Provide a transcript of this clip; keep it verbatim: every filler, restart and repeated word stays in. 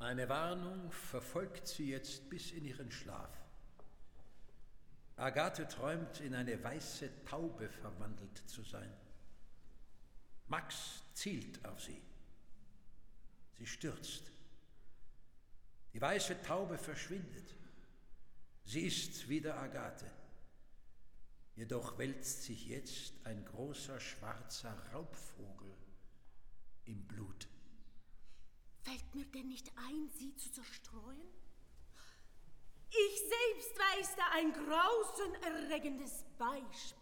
Meine Warnung verfolgt sie jetzt bis in ihren Schlaf. Agathe träumt, in eine weiße Taube verwandelt zu sein. Max zielt auf sie. Sie stürzt. Die weiße Taube verschwindet. Sie ist wieder Agathe. Jedoch wälzt sich jetzt ein großer schwarzer Raubvogel im Blut. Fällt mir denn nicht ein, sie zu zerstreuen? Ich selbst weiß da ein grausenerregendes Beispiel.